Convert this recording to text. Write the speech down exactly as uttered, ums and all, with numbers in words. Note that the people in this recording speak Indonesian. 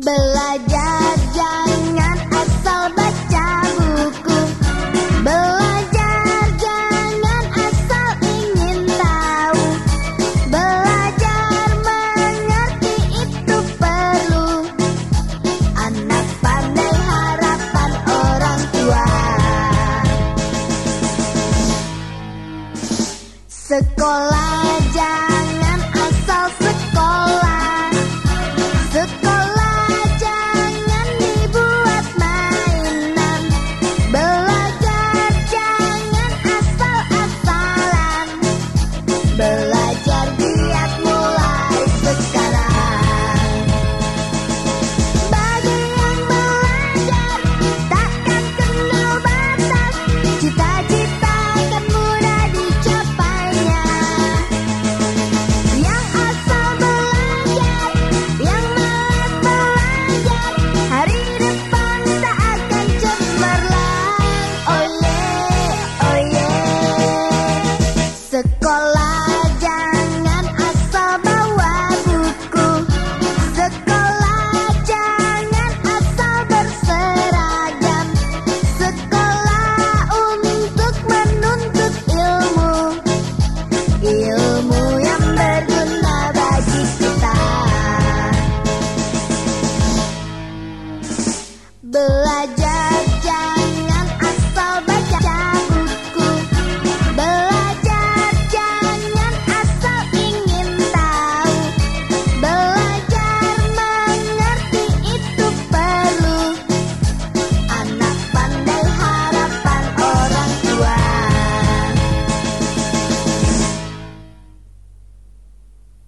Belajar jangan asal baca buku. Belajar jangan asal ingin tahu. Belajar mengerti itu perlu. Anak pandai harapan orang tua. Sekolah jangan asal sekolah. Sekolah jangan dibuat mainan. Belajar jangan asal-asalan. Belajar giat mulai sekarang. Bagi yang belajar takkan kenal batas. Cita-cita akan mudah dicapainya. Yang asal belajar, yang malas belajar, hari depan tak akan cemerlang. Oh yeah, oh yeah. Sekolah jangan asal bawa buku. Sekolah jangan asal berseragam. Sekolah untuk menuntut ilmu. Ilmu